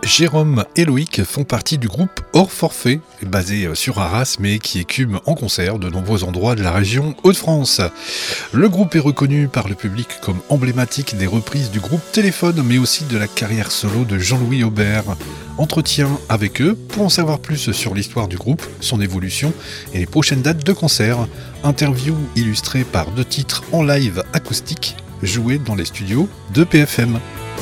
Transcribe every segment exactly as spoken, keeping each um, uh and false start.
Jérôme et Loïc font partie du groupe Hors Forfait, basé sur Arras mais qui écume en concert de nombreux endroits de la région Hauts-de-France. Le groupe est reconnu par le public comme emblématique des reprises du groupe Téléphone mais aussi de la carrière solo de Jean-Louis Aubert. Entretien avec eux pour en savoir plus sur l'histoire du groupe, son évolution et les prochaines dates de concert. Interview illustrée par deux titres en live acoustique joués dans les studios de P F M.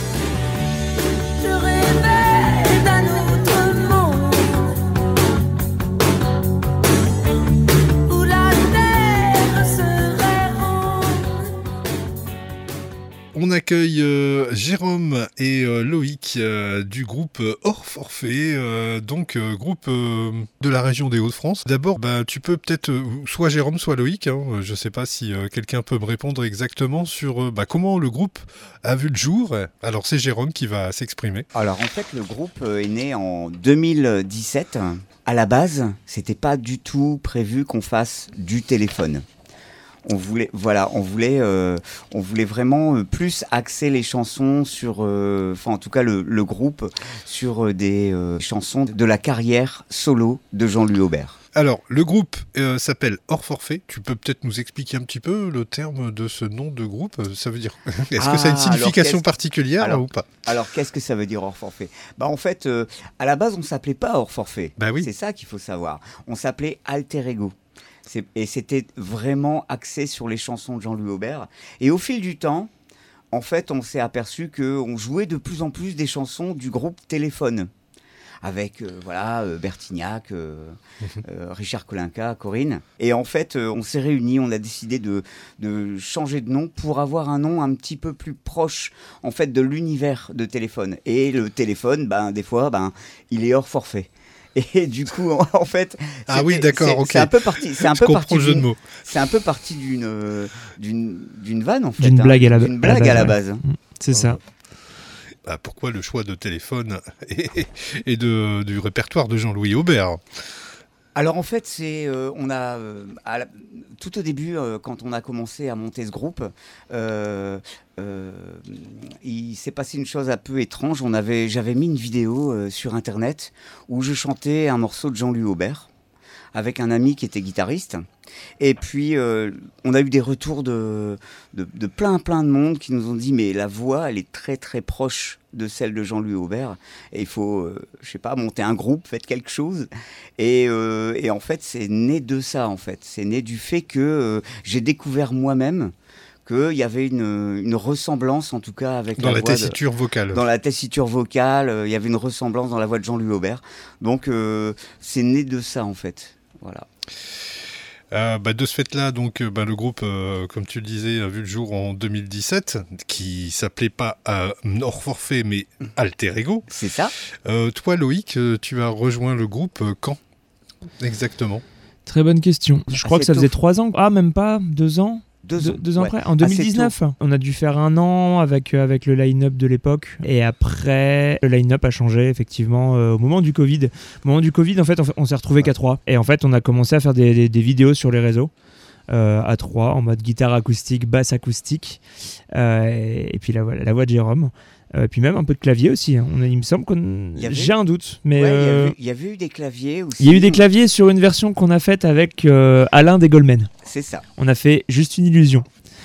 On accueille euh, Jérôme et euh, Loïc euh, du groupe Hors Forfait, euh, donc euh, groupe euh, de la région des Hauts-de-France. D'abord, bah, tu peux peut-être, euh, soit Jérôme, soit Loïc, hein, je ne sais pas si euh, quelqu'un peut me répondre exactement sur euh, bah, comment le groupe a vu le jour. Alors c'est Jérôme qui va s'exprimer. Alors en fait, le groupe est né en deux mille dix-sept. À la base, c'était pas du tout prévu qu'on fasse du téléphone. On voulait, voilà, on voulait, euh, on voulait vraiment plus axer les chansons sur, euh, enfin en tout cas le, le groupe sur des euh, chansons de la carrière solo de Jean-Louis Aubert. Alors, le groupe euh, s'appelle Hors Forfait. Tu peux peut-être nous expliquer un petit peu le terme de ce nom de groupe ? Ça veut dire Est-ce ah, que ça a une signification particulière alors, ou pas ? Alors, qu'est-ce que ça veut dire Hors Forfait ? Bah, en fait, euh, à la base, on s'appelait pas Hors Forfait. Bah oui. C'est ça qu'il faut savoir. On s'appelait Alter Ego. C'est, et c'était vraiment axé sur les chansons de Jean-Louis Aubert. Et au fil du temps, en fait, on s'est aperçu qu'on jouait de plus en plus des chansons du groupe Téléphone. Avec euh, voilà, euh, Bertignac, euh, euh, Richard Kolinka, Corinne. Et en fait, euh, on s'est réunis, on a décidé de, de changer de nom pour avoir un nom un petit peu plus proche en fait, de l'univers de Téléphone. Et le téléphone, ben, des fois, ben, il est hors forfait. Et du coup, en fait, ah oui, d'accord, c'est, ok. C'est un peu parti, c'est un peu parti, le jeu de mots. C'est un peu parti d'une d'une d'une vanne en fait, d'une hein, blague à la, d'une blague à la base. À la base. C'est oh. ça. Bah, pourquoi le choix de Téléphone et, et de, du répertoire de Jean-Louis Aubert ? Alors en fait, c'est euh, on a euh, à la, tout au début euh, quand on a commencé à monter ce groupe, euh, euh, il s'est passé une chose un peu étrange. On avait, j'avais mis une vidéo euh, sur internet où je chantais un morceau de Jean-Louis Aubert avec un ami qui était guitariste. Et puis, euh, on a eu des retours de, de, de plein, plein de monde qui nous ont dit « Mais la voix, elle est très, très proche de celle de Jean-Louis Aubert. Et il faut, euh, je sais pas, monter un groupe, faites quelque chose. » Et, euh, et en fait, c'est né de ça, en fait. C'est né du fait que euh, j'ai découvert moi-même qu'il y avait une, une ressemblance, en tout cas, avec dans la, la voix tessiture de, vocale. Dans la tessiture vocale, euh, il y avait une ressemblance dans la voix de Jean-Louis Aubert. Donc, euh, c'est né de ça, en fait. Voilà. Euh, bah de ce fait-là, donc, bah, le groupe, euh, comme tu le disais, a vu le jour en deux mille dix-sept, qui s'appelait pas euh, Hors Forfait, mais Alter Ego. C'est ça. Euh, toi, Loïc, tu as rejoint le groupe euh, quand exactement ? Très bonne question. Je crois que ça faisait trois ans. Ah, même pas deux ans. Deux, ans, deux ans ouais. après, en deux mille dix-neuf. On a dû faire un an avec, euh, avec le line-up de l'époque. Et après, le line-up a changé, effectivement, euh, au moment du Covid. Au moment du Covid, en fait, on, on s'est retrouvés qu'à trois. Et en fait, on a commencé à faire des, des, des vidéos sur les réseaux. Euh, à trois, en mode guitare acoustique, basse acoustique. Euh, et, et puis la, la voix de Jérôme. Euh, puis même un peu de clavier aussi. Hein. On a, il me semble qu'on. Avait... J'ai un doute. Mais ouais, euh... il y avait eu des claviers aussi. Il y a eu des claviers sur une version qu'on a faite avec euh, Alain des Goldman. C'est ça. On a fait Juste une illusion.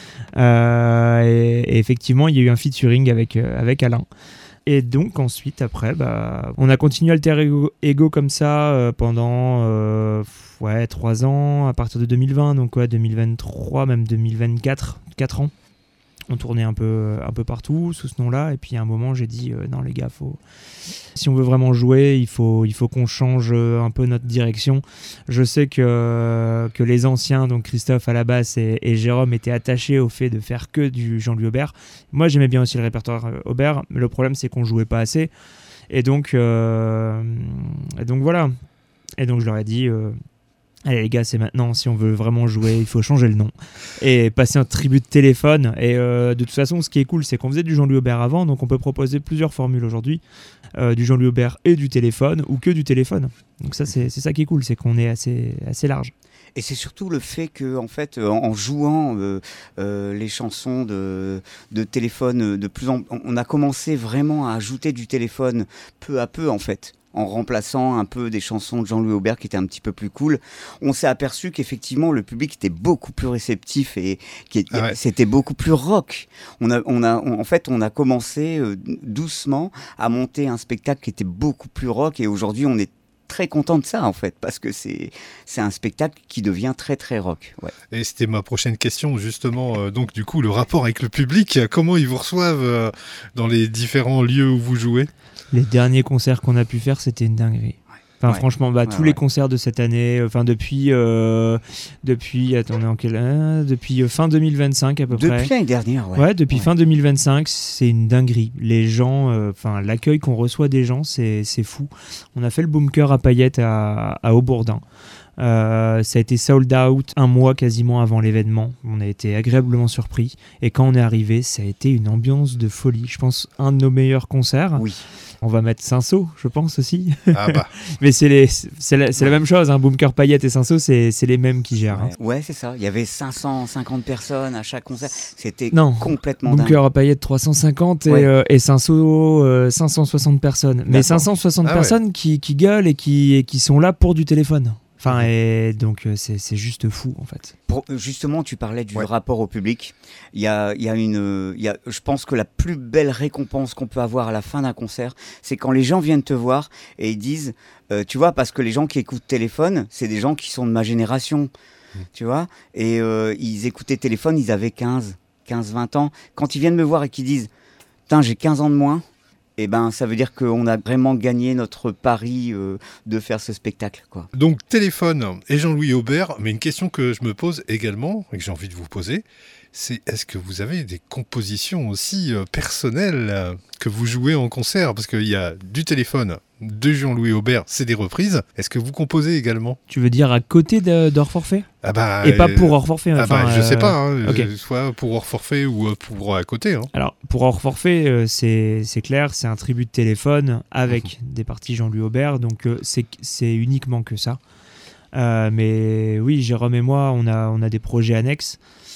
Euh, et, et effectivement, il y a eu un featuring avec, euh, avec Alain. Et donc ensuite, après, bah, on a continué Alter Ego, Ego comme ça euh, pendant euh, ouais, trois ans, à partir de deux mille vingt, donc ouais, deux mille vingt-trois, même deux mille vingt-quatre, quatre ans. On tournait un peu, un peu partout sous ce nom-là. Et puis à un moment, j'ai dit euh, non les gars, faut... si on veut vraiment jouer, il faut, il faut qu'on change un peu notre direction. Je sais que, que les anciens, donc Christophe à la basse et, et Jérôme, étaient attachés au fait de faire que du Jean-Louis Aubert. Moi, j'aimais bien aussi le répertoire Aubert, mais le problème, c'est qu'on jouait pas assez. Et donc, euh, et donc voilà. Et donc je leur ai dit... Euh, allez les gars, c'est maintenant, si on veut vraiment jouer, il faut changer le nom et passer un tribut de Téléphone. Et euh, de toute façon, ce qui est cool, c'est qu'on faisait du Jean-Louis Aubert avant, donc on peut proposer plusieurs formules aujourd'hui, euh, du Jean-Louis Aubert et du Téléphone, ou que du Téléphone. Donc ça, c'est, c'est ça qui est cool, c'est qu'on est assez, assez large. Et c'est surtout le fait que, en fait, en, en jouant euh, euh, les chansons de, de téléphone, de plus en, on a commencé vraiment à ajouter du téléphone peu à peu, en fait. En remplaçant un peu des chansons de Jean-Louis Aubert qui étaient un petit peu plus cool, on s'est aperçu qu'effectivement le public était beaucoup plus réceptif et qui Ah ouais. c'était beaucoup plus rock. On a, on a, on, en fait, on a commencé euh, doucement à monter un spectacle qui était beaucoup plus rock et aujourd'hui on est très content de ça en fait parce que c'est c'est un spectacle qui devient très très rock. Ouais. Et c'était ma prochaine question justement. Euh, donc du coup le rapport avec le public, comment ils vous reçoivent euh, dans les différents lieux où vous jouez? Les derniers concerts qu'on a pu faire, c'était une dinguerie. Enfin, Ouais. franchement, bah, Ouais, tous ouais. les concerts de cette année, enfin depuis, euh, depuis, attendez, en quelle, euh, depuis euh, fin deux mille vingt-cinq à peu près. Depuis l'année dernière, ouais. Ouais, depuis Ouais. fin deux mille vingt-cinq, c'est une dinguerie. Les gens, enfin, l'accueil qu'on reçoit des gens, c'est, c'est fou. On a fait le Bunker à Paillettes à, à Aubourdin. Euh, ça a été sold out un mois quasiment avant l'événement. On a été agréablement surpris. Et quand on est arrivé, ça a été une ambiance de folie. Je pense un de nos meilleurs concerts. Oui. On va mettre Cinsault, je pense aussi. Ah bah. Mais c'est, les, c'est, la, c'est la même chose. Hein. Bunker, Paillettes et Cinsault, c'est, c'est les mêmes qui gèrent. Ouais, Hein. ouais, c'est ça. Il y avait cinq cent cinquante personnes à chaque concert. C'était Non. complètement Bunker à Paillettes trois cent cinquante et, Ouais. euh, et Cinsault euh, cinq cent soixante personnes. Mais D'accord. cinq cent soixante Ah ouais. personnes qui, qui gueulent et qui, et qui sont là pour du téléphone. Enfin, et donc euh, c'est, c'est juste fou en fait. Pour- justement, tu parlais du Ouais. rapport au public. Il y a, il y a une, euh, il y a, je pense que la plus belle récompense qu'on peut avoir à la fin d'un concert, c'est quand les gens viennent te voir et ils disent, euh, tu vois, parce que les gens qui écoutent téléphone, c'est des gens qui sont de ma génération, tu vois, et euh, ils écoutaient téléphone, ils avaient quinze, vingt ans. Quand ils viennent me voir et qu'ils disent, putain, j'ai quinze ans de moins. Eh ben, ça veut dire qu'on a vraiment gagné notre pari euh, de faire ce spectacle, quoi. Donc téléphone et Jean-Louis Aubert, mais une question que je me pose également et que j'ai envie de vous poser, c'est est-ce que vous avez des compositions aussi euh, personnelles euh, que vous jouez en concert? Parce qu'il y a du téléphone, de Jean-Louis Aubert, c'est des reprises. Est-ce que vous composez également? Tu veux dire à côté de, d'Hors Forfait Ah bah, et pas euh, pour Hors Forfait. Ah enfin, bah, je sais euh, pas, hein, ok. euh, soit pour hors forfait ou euh, pour à côté. Hein. Alors, pour Hors Forfait, euh, c'est, c'est clair, c'est un tribut de téléphone avec des parties Jean-Louis Aubert, donc euh, c'est, c'est uniquement que ça. Euh, mais oui, Jérôme et moi, on a, on a des projets annexes.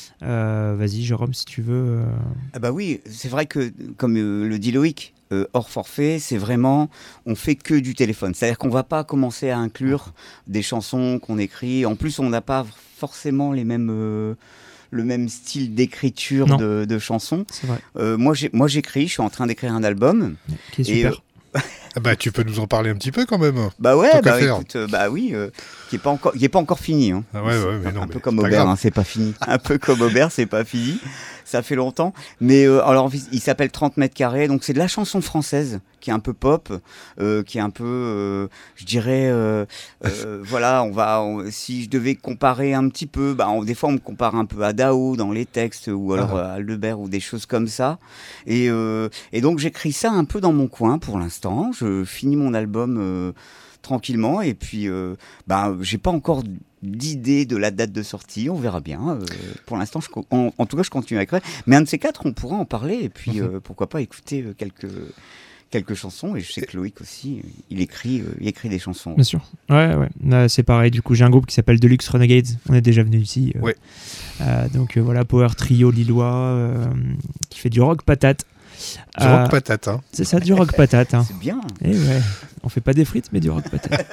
Euh, vas-y, Jérôme, si tu veux. euh. Ah bah oui, c'est vrai que, comme euh, le dit Loïc, euh, hors forfait, c'est vraiment, on fait que du téléphone. C'est-à-dire qu'on va pas commencer à inclure des chansons qu'on écrit. En plus, on n'a pas forcément les mêmes, euh, le même style d'écriture Non. de, de chansons. C'est vrai, Euh, moi, j'ai, moi, j'écris, je suis en train d'écrire un album. qui est Et, super. euh, Ah bah, tu peux nous en parler un petit peu quand même. Bah ouais, Tant qu'à bah faire. écoute, euh, bah oui, euh, qui est pas encore, qui est pas encore fini. Hein. Ah ouais, ouais, mais un, non, un mais peu comme c'est pas Aubert, grave. hein, c'est pas fini. Un peu comme Aubert, c'est pas fini. Ça fait longtemps. Mais euh, alors, il s'appelle trente mètres carrés. Donc, c'est de la chanson française qui est un peu pop, euh, qui est un peu, euh, je dirais, euh, euh, voilà, on va, on- si je devais comparer un petit peu, bah, on- des fois, on me compare un peu à Dao dans les textes ou alors Ah. euh, à Aldebert ou des choses comme ça. Et, euh, et donc, j'écris ça un peu dans mon coin pour l'instant. Je finis mon album euh, tranquillement et puis, euh, bah, j'ai pas encore d'idée de la date de sortie, on verra bien. Euh, pour l'instant, je co- en, en tout cas, je continue à écrire. Mais un de ces quatre, on pourra en parler et puis euh, pourquoi pas écouter euh, quelques quelques chansons. Et je sais que Loïc aussi, euh, il écrit, euh, il écrit des chansons. Bien sûr. Ouais, ouais. Euh, c'est pareil. Du coup, j'ai un groupe qui s'appelle Deluxe Renegades. On est déjà venu ici. euh. Ouais. Euh, donc euh, voilà, power trio lillois euh, qui fait du rock patate. Du Euh, rock patate, hein. C'est ça, du rock patate. Hein. C'est bien. Et ouais, on fait pas des frites, mais du rock patate.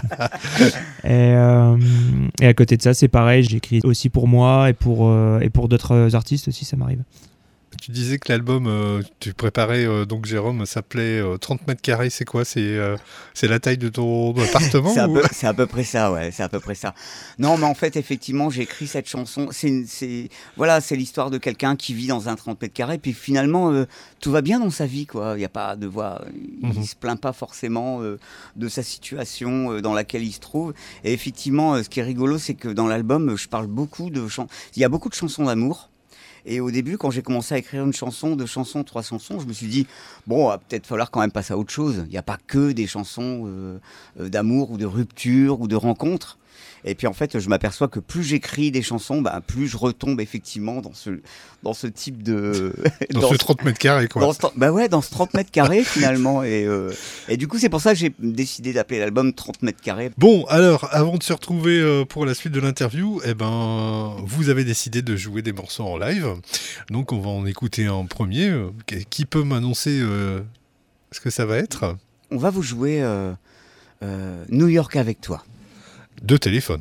et, euh, et à côté de ça, c'est pareil. J'écris aussi pour moi et pour euh, et pour d'autres artistes aussi, ça m'arrive. Tu disais que l'album, euh, tu préparais, euh, donc Jérôme, s'appelait euh, trente mètres carrés, c'est quoi? C'est euh, c'est la taille de ton appartement C'est à, ou... peu, c'est à peu près ça, ouais, c'est à peu près ça. Non, mais en fait, effectivement, j'ai écrit cette chanson. C'est, une- c'est, voilà, c'est l'histoire de quelqu'un qui vit dans un trente mètres carrés, puis finalement, euh, tout va bien dans sa vie, quoi. Il y a pas de voix, il Mhm. se plaint pas forcément euh, de sa situation euh, dans laquelle il se trouve. Et effectivement, euh, ce qui est rigolo, c'est que dans l'album, je parle beaucoup de chansons. Il y a beaucoup de chansons d'amour. Et au début, quand j'ai commencé à écrire une chanson, deux chansons, trois chansons, je me suis dit, bon, il va peut-être falloir quand même passer à autre chose. Il n'y a pas que des chansons euh, euh, d'amour ou de rupture ou de rencontre. Et puis en fait, je m'aperçois que plus j'écris des chansons, bah, plus je retombe effectivement dans ce, dans ce type de... dans, dans ce trente mètres carrés, quoi. Dans ce, bah ouais, dans ce trente mètres carrés, finalement. Et, euh, et du coup, c'est pour ça que j'ai décidé d'appeler l'album trente mètres carrés. Bon, alors, avant de se retrouver euh, pour la suite de l'interview, eh ben, vous avez décidé de jouer des morceaux en live. Donc, on va en écouter un premier. Qui peut m'annoncer euh, ce que ça va être ? On va vous jouer euh, euh, New York avec toi. De téléphone.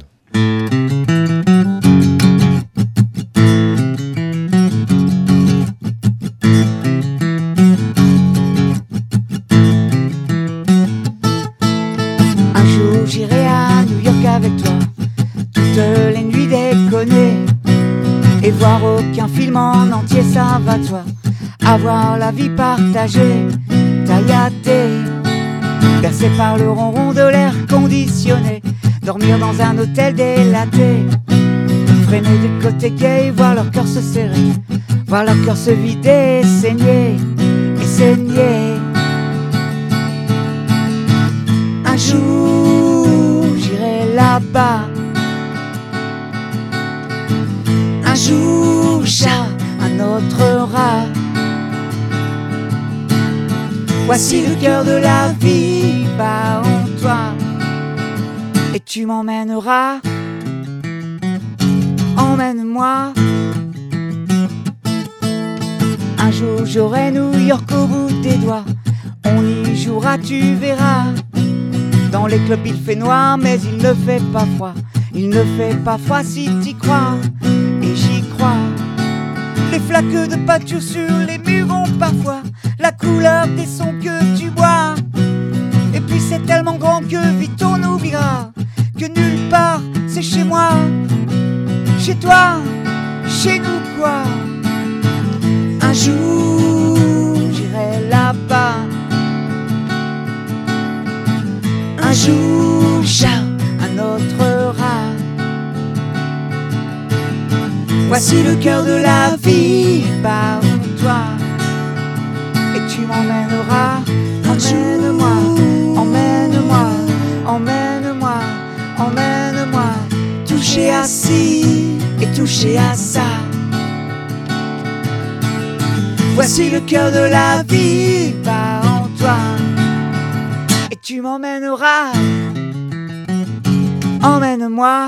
Un jour j'irai à New York avec toi, toutes les nuits déconner, et voir aucun film en entier, ça va toi. Avoir la vie partagée, tailladée, bercé par le ronron de l'air conditionné, dormir dans un hôtel délaté, freiner du côté gay, voir leur cœur se serrer, voir leur cœur se vider, saigner et saigner. Un jour j'irai là-bas, un jour chat, un autre rat. Voici le cœur de la vie, bah en toi, et tu m'emmèneras, emmène-moi. Un jour j'aurai New York au bout des doigts, on y jouera, tu verras. Dans les clubs il fait noir, mais il ne fait pas froid, il ne fait pas froid si t'y crois, et j'y crois. Les flaques de peinture sur les murs ont parfois la couleur des sons que tu bois. Et puis c'est tellement grand que vite on oubliera que nulle part c'est chez moi, chez toi, chez nous quoi. Un jour j'irai là-bas, un jour chat, un autre rat. Voici le cœur de la vie, bah où toi, et tu m'emmèneras. Emmène-moi, emmène-moi, emmène-moi, emmène-moi. Toucher à ci et toucher à ça. Voici le cœur de la vie, bah en toi, et tu m'emmèneras. Emmène-moi.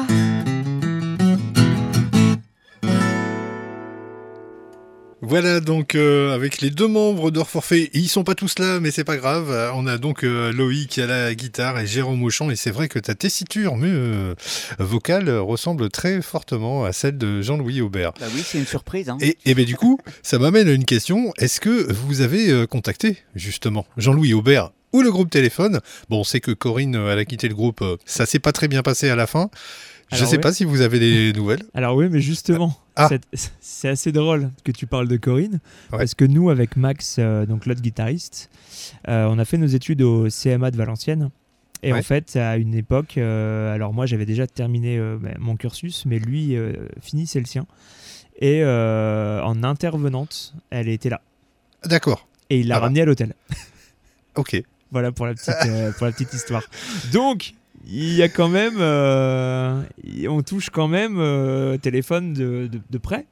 Voilà donc euh, avec les deux membres d'Or Forfait, ils sont pas tous là mais c'est pas grave, on a donc euh, Loïc à la guitare et Jérôme au chant, et c'est vrai que ta tessiture euh, vocale ressemble très fortement à celle de Jean-Louis Aubert. Bah oui, c'est une surprise. Hein. Et, et ben du coup, ça m'amène à une question, est-ce que vous avez euh, contacté justement Jean-Louis Aubert ou le groupe Téléphone ? Bon, on sait que Corinne, elle a quitté le groupe, ça s'est pas très bien passé à la fin. Je ne sais oui. pas si vous avez des nouvelles. Alors oui, mais justement, ah. c'est, c'est assez drôle que tu parles de Corinne, ouais. Parce que nous, avec Max, euh, donc l'autre guitariste, euh, on a fait nos études au C M A de Valenciennes. Et ouais. En fait, à une époque, euh, alors moi, j'avais déjà terminé euh, mon cursus, mais lui euh, finissait le sien. Et euh, en intervenante, elle était là. D'accord. Et il l'a ah ramenée bah. à l'hôtel. Ok. Voilà pour la petite, euh, pour la petite histoire. Donc... Il y a quand même, euh, on touche quand même euh, Téléphone de, de, de près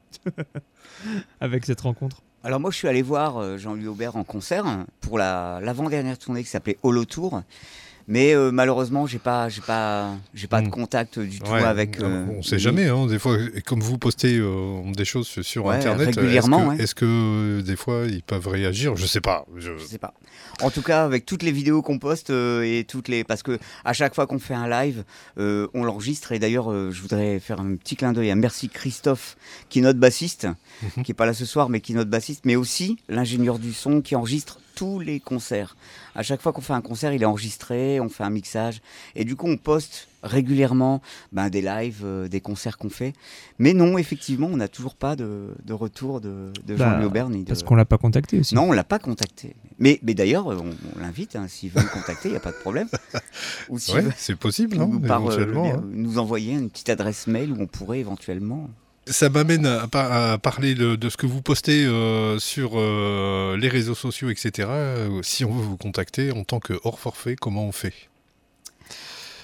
avec cette rencontre. Alors moi je suis allé voir Jean-Louis Aubert en concert pour la, l'avant-dernière tournée qui s'appelait Holo Tour. Mais euh, malheureusement, j'ai pas, j'ai pas, j'ai pas mmh. de contact du tout ouais, avec. Euh, on ne sait jamais, hein, des fois, comme vous postez euh, des choses sur ouais, Internet, régulièrement. Est-ce que, ouais. est-ce que des fois ils peuvent réagir ? Je sais pas. Je... je sais pas. En tout cas, avec toutes les vidéos qu'on poste euh, et toutes les, parce que à chaque fois qu'on fait un live, euh, on l'enregistre. Et d'ailleurs, euh, je voudrais faire un petit clin d'œil à merci Christophe, qui est notre bassiste, mmh. qui est pas là ce soir, mais qui est notre bassiste, mais aussi l'ingénieur du son qui enregistre tous les concerts. À chaque fois qu'on fait un concert, il est enregistré, on fait un mixage. Et du coup, on poste régulièrement ben, des lives, euh, des concerts qu'on fait. Mais non, effectivement, on n'a toujours pas de, de retour de, de bah, Jean-Louis Aubert. Ni de... Parce qu'on ne l'a pas contacté aussi. Non, on ne l'a pas contacté. Mais, mais d'ailleurs, on, on l'invite. Hein, s'il veut me contacter, il n'y a pas de problème. Ou ouais, veut, c'est possible, non, par, éventuellement. Euh, hein. Nous envoyer une petite adresse mail où on pourrait éventuellement... Ça m'amène à, à, à parler de, de ce que vous postez euh, sur euh, les réseaux sociaux, et cetera. Euh, si on veut vous contacter en tant que hors forfait, comment on fait ?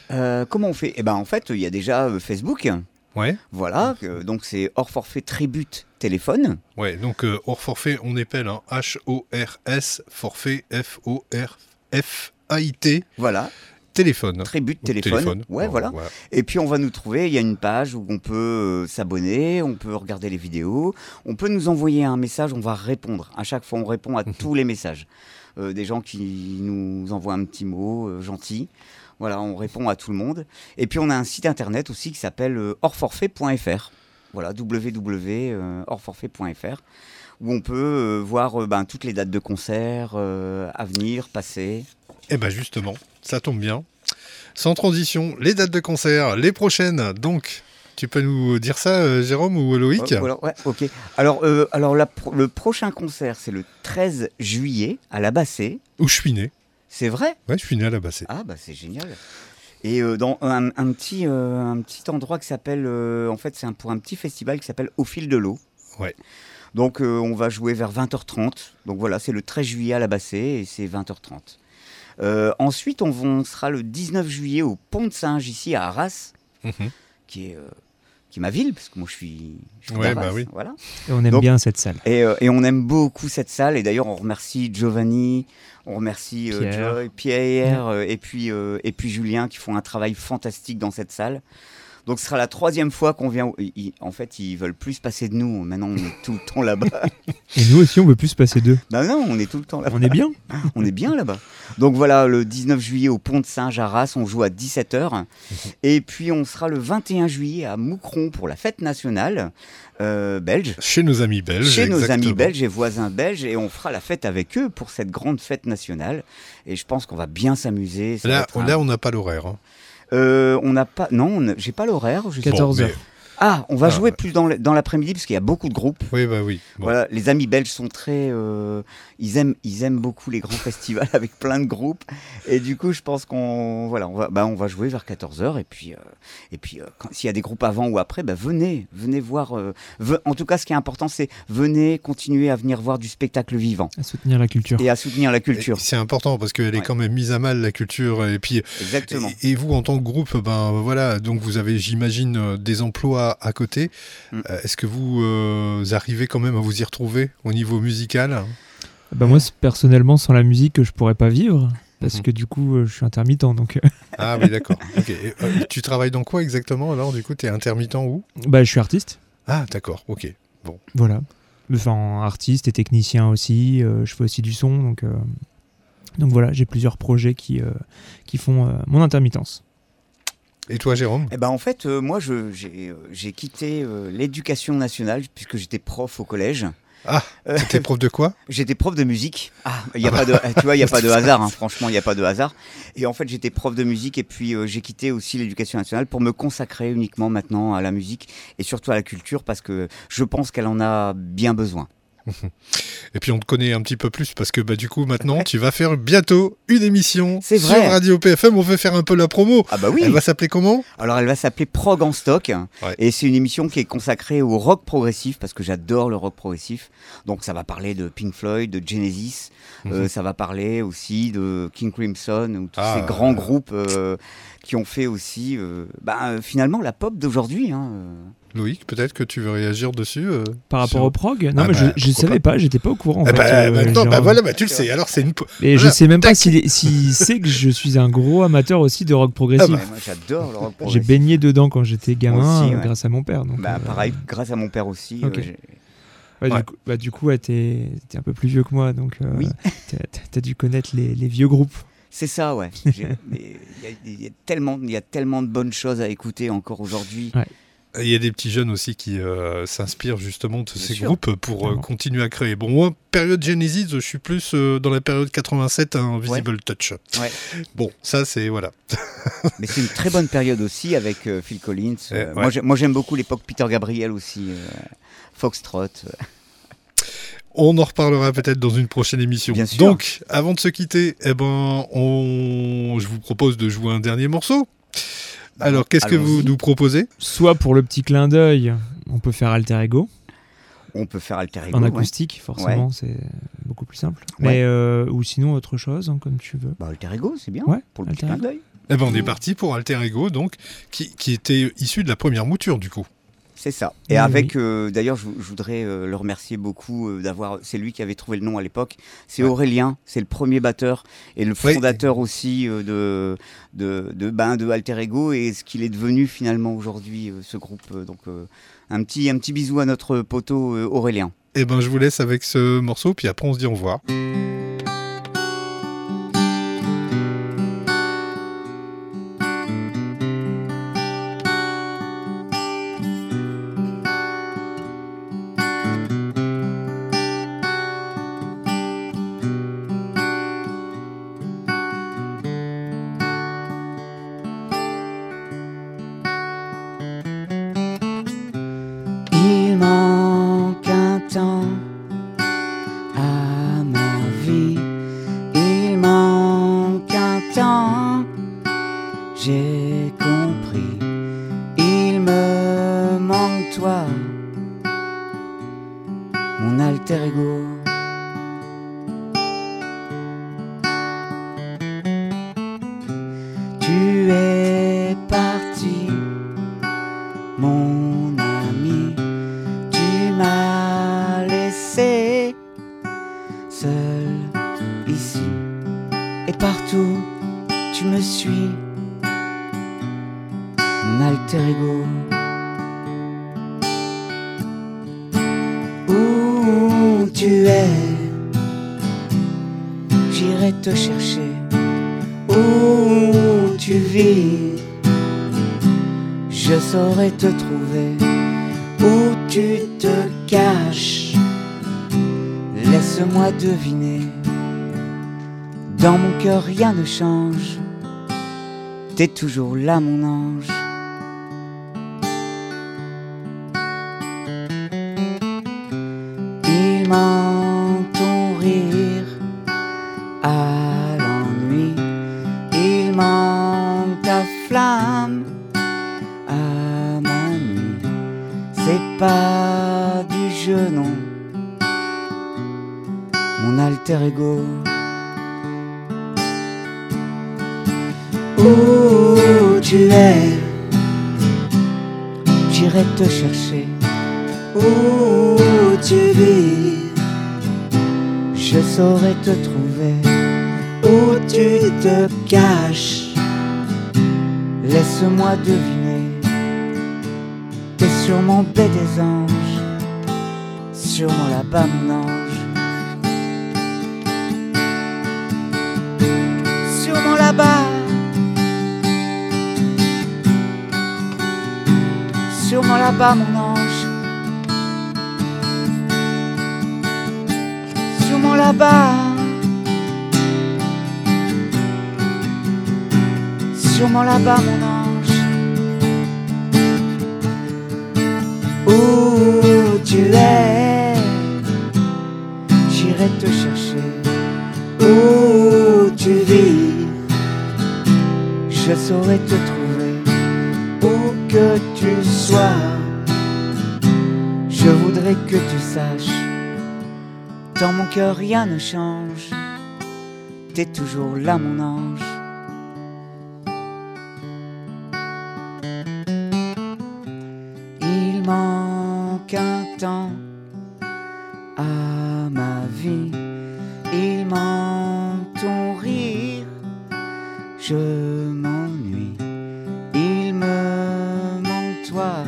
Euh, comment on fait? Eh ben en fait, il y a déjà euh, Facebook. Ouais. Voilà, euh, donc c'est hors forfait tribute téléphone. Ouais, donc euh, hors forfait, on épelle hein, H O R S, forfait F O R F A I T. Voilà. Téléphone. Tribute téléphone. téléphone. Ouais, Oh, voilà. voilà. Et puis on va nous trouver, il y a une page où on peut euh, s'abonner, on peut regarder les vidéos, on peut nous envoyer un message, on va répondre. À chaque fois, on répond à tous les messages. Euh, des gens qui nous envoient un petit mot euh, gentil. Voilà, on répond à tout le monde. Et puis on a un site internet aussi qui s'appelle euh, hors forfait point f r. Voilà, w w w point hors forfait point f r, où on peut euh, voir euh, ben, toutes les dates de concerts euh, à venir, passées. Eh bien justement, ça tombe bien. Sans transition, les dates de concert, les prochaines. Donc, tu peux nous dire ça, euh, Jérôme ou Loïc? Euh, voilà, ouais, ok. Alors, euh, alors la pro- le prochain concert, c'est le treize juillet à la Bassée. Où je suis né. C'est vrai? Ouais, je suis né à la Bassée. Ah, bah c'est génial. Et euh, dans un, un petit, euh, un petit endroit qui s'appelle, euh, en fait, c'est un, pour un petit festival qui s'appelle Au fil de l'eau. Ouais. Donc, euh, on va jouer vers vingt heures trente. Donc voilà, c'est le treize juillet à la Bassée et c'est vingt heures trente. Euh, ensuite, on, va- on sera le dix-neuf juillet au Pont de Singe, ici à Arras, Mhm. qui est, euh, qui est ma ville, parce que moi je suis, je suis Ouais, d'Arras, bah oui. voilà. Et on aime Donc- bien cette salle. Et, euh, et on aime beaucoup cette salle. Et d'ailleurs, on remercie Giovanni, on remercie euh, Pierre. Joy, Pierre euh, et, puis, euh, et puis Julien qui font un travail fantastique dans cette salle. Donc ce sera la troisième fois qu'on vient. Ils- ils- en fait, ils veulent plus se passer de nous. Maintenant, on est tout le temps là-bas. Et nous aussi, on veut plus se passer d'eux. Ben non, on est tout le temps là-bas. On est bien. On est bien là-bas. Donc voilà, le dix-neuf juillet au Pont de Singe à Arras, on joue à dix-sept heures. Et puis on sera le vingt et un juillet à Moucron pour la fête nationale euh, belge. Chez nos amis belges. Chez nos exactement. amis belges et voisins belges, et on fera la fête avec eux pour cette grande fête nationale. Et je pense qu'on va bien s'amuser. Ça va Là, être un- là, on n'a pas l'horaire. hein. Euh, on n'a pas, non, on a- j'ai pas l'horaire. je sais- quatorze Bon, heures. mais- Ah, on va Ah, jouer ouais. plus dans l'- dans l'après-midi parce qu'il y a beaucoup de groupes. Oui, bah oui. Bon. Voilà, les amis belges sont très, euh, ils aiment, ils aiment beaucoup les grands festivals avec plein de groupes. Et du coup, je pense qu'on, voilà, on va, bah, on va jouer vers quatorze heures. Et puis, euh, et puis, euh, quand- s'il y a des groupes avant ou après, bah, venez, venez voir. euh, ve- en tout cas, ce qui est important, c'est venez continuer à venir voir du spectacle vivant À soutenir la culture. et à soutenir la culture. Et C'est important parce qu'elle est Ouais. quand même mise à mal, la culture. Et puis, Exactement. et, et vous, en tant que groupe, ben voilà, donc vous avez, j'imagine, euh, des emplois à côté. Mm. Euh, Est-ce que vous euh, arrivez quand même à vous y retrouver au niveau musical? Bah moi, c'est- personnellement, sans la musique, je pourrais pas vivre. Parce Mhm. que du coup, euh, je suis intermittent. Donc, euh, Ah oui, d'accord. Ok. Et, euh, tu travailles dans quoi exactement alors? Du coup, tu es intermittent où? bah, je suis artiste. Ah, d'accord. Ok. Voilà. Enfin, artiste et technicien aussi. euh, je fais aussi du son. Donc, euh, donc voilà, j'ai plusieurs projets qui, euh, qui font euh, mon intermittence. Et toi, Jérôme? Eh ben, en fait, euh, moi, je- j'ai euh, j'ai quitté euh, l'éducation nationale puisque j'étais prof au collège. Ah, Euh, t'es prof de quoi? J'étais prof de musique. Ah, il y a pas de, tu vois, il y a pas de hasard. hein, franchement, il y a pas de hasard. Et en fait, j'étais prof de musique et puis euh, j'ai quitté aussi l'éducation nationale pour me consacrer uniquement maintenant à la musique et surtout à la culture parce que je pense qu'elle en a bien besoin. Et puis on te connaît un petit peu plus parce que bah, du coup maintenant tu vas faire bientôt une émission C'est sur vrai. Radio P F M. On veut faire un peu la promo. Ah bah oui. Elle va s'appeler comment? Alors elle va s'appeler Prog en stock Ouais. et c'est une émission qui est consacrée au rock progressif parce que j'adore le rock progressif. Donc ça va parler de Pink Floyd, de Genesis, euh, Mhm. ça va parler aussi de King Crimson ou tous Ah. ces grands groupes euh, qui ont fait aussi euh, bah, euh, finalement la pop d'aujourd'hui. Hein, euh. Loïc, peut-être que tu veux réagir dessus euh, Par rapport sur- au prog, non, Ah mais bah, je, je pourquoi savais pas, j'étais pas au courant. En Eh fait, bah, euh, maintenant, bah Jérôme. voilà, bah tu le sais. Alors c'est une. po- Et je Voilà. sais même pas s'il si sait que je suis un gros amateur aussi de rock progressif. Ah bah, Ouais, moi j'adore le rock J'ai progressif. baigné dedans quand j'étais gamin, Moi aussi, euh, ouais. grâce à mon père. Donc, Bah, euh, pareil, grâce à mon père aussi. Ok. euh, j'ai- ouais, Ouais. Du coup, bah, du coup ouais, t'es t'es un peu plus vieux que moi, donc euh, Oui. t'as- t'as t'as dû connaître les, les vieux groupes. C'est ça, ouais. J'ai- mais Il y, a- il y a tellement, il y a tellement de bonnes choses à écouter encore aujourd'hui. Il y a des petits jeunes aussi qui euh, s'inspirent justement de Bien ces sûr. groupes pour euh, Clairement. continuer à créer. Bon, moi, période Genesis, je suis plus euh, dans la période quatre-vingt-sept, un Visible Touch. Ouais. Bon, ça c'est voilà. Mais c'est une très bonne période aussi avec euh, Phil Collins. Euh, Eh, moi, ouais. j'ai- Moi, j'aime beaucoup l'époque Peter Gabriel aussi. euh, Foxtrot. euh. On en reparlera peut-être dans une prochaine émission. Bien sûr. Donc, avant de se quitter, eh ben, on... je vous propose de jouer un dernier morceau. Alors, qu'est-ce que vous Allons-y. nous proposez? Soit pour le petit clin d'œil, on peut faire Alter Ego, On peut faire Alter Ego. en ouais. acoustique, forcément, c'est beaucoup plus simple. Ouais. Mais, euh, ou sinon autre chose, hein, comme tu veux. Bah, Alter Ego, c'est bien. Ouais, pour le petit Alter clin Ego. d'œil. Eh ben on est parti pour Alter Ego, donc, qui, qui était issu de la première mouture du coup. C'est ça. Et oui, avec, oui. euh, d'ailleurs, je, je voudrais euh, le remercier beaucoup euh, d'avoir. C'est lui qui avait trouvé le nom à l'époque. C'est Ouais. Aurélien, c'est le premier batteur et le Oui. fondateur aussi euh, de de de, ben, de Alter Ego et ce qu'il est devenu finalement aujourd'hui euh, ce groupe. Euh, donc euh, un petit un petit bisou à notre poteau euh, Aurélien. Eh ben je vous laisse avec ce morceau, puis après on se dit au revoir. Il manque un temps à ma vie. Il manque un temps. J'ai compris. Il me manque toi, mon alter ego. Tu es parti, mon ami. Tu m'as laissé seul ici et partout. Tu me suis, mon alter ego. Où tu es, j'irai te chercher. Où tu vis, je saurai te trouver. Où tu te caches, laisse-moi deviner. Dans mon cœur rien ne change, t'es toujours là mon ange. Il manque ton rire à l'ennui. Il manque ta flamme à ma nuit. C'est pas du jeu non, mon alter ego. Où tu es, j'irai te chercher. Où tu vis, je saurai te trouver. Où tu te caches, laisse-moi deviner. T'es sûrement paix des anges, sûrement là-bas mon ange. Sûrement là-bas, sûrement là-bas mon ange. Sûrement là-bas, sûrement là-bas mon ange. Où tu es, j'irai te chercher. Où tu vis, je saurai te trouver. Où que tu sois, je voudrais que tu saches, dans mon cœur rien ne change, t'es toujours là mon ange. Il manque un temps à ma vie. Il manque ton rire, je m'ennuie. Il me manque toi,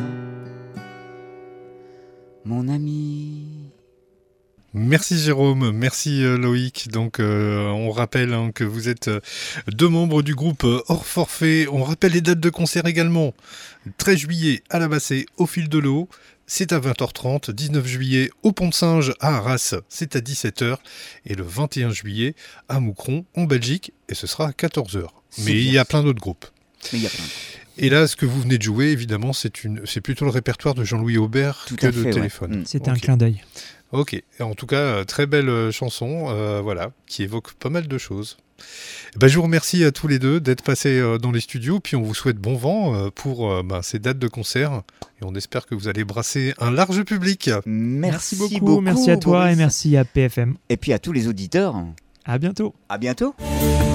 mon ami. Merci Jérôme, merci euh, Loïc. Donc euh, on rappelle hein, que vous êtes euh, deux membres du groupe euh, hors forfait. On rappelle les dates de concert également. treize juillet à la Bassée au Fil de l'Eau, c'est à vingt heures trente. dix-neuf juillet au Pont de Singe à Arras, c'est à dix-sept heures. Et le vingt et un juillet à Moucron en Belgique, et ce sera à quatorze heures. Mais il y a plein d'autres groupes. Mais il y a plein. Et là, ce que vous venez de jouer, évidemment, c'est, une, c'est plutôt le répertoire de Jean-Louis Aubert Tout que à de fait, Téléphone. Ouais. Mm. C'était Ok. un clin d'œil. Ok, en tout cas, euh, très belle euh, chanson, euh, voilà, qui évoque pas mal de choses. Eh ben, je vous remercie à tous les deux d'être passés euh, dans les studios, puis on vous souhaite bon vent euh, pour euh, ben, ces dates de concert, et on espère que vous allez brasser un large public. Merci, beaucoup, beaucoup, merci à toi Boris. et merci à P F M. Et puis à tous les auditeurs. À bientôt. À bientôt.